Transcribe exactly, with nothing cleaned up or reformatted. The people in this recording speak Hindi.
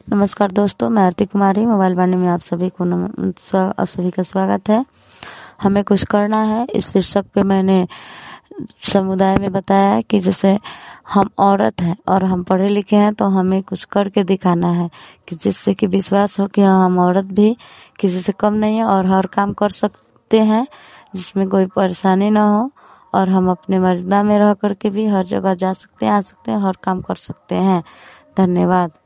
नमस्कार दोस्तों, मैं आरती कुमारी मोबाइल वाणी में आप सभी को नम, स्व, आप सभी का स्वागत है। हमें कुछ करना है इस शीर्षक पे मैंने समुदाय में बताया है कि जैसे हम औरत हैं और हम पढ़े लिखे हैं तो हमें कुछ करके दिखाना है कि जिससे कि विश्वास हो कि हाँ हम औरत भी किसी से कम नहीं है और हर काम कर सकते हैं जिसमें कोई परेशानी ना हो, और हम अपने मर्यादा में रह करके भी हर जगह जा सकते हैं, आ सकते हैं, हर काम कर सकते हैं। धन्यवाद।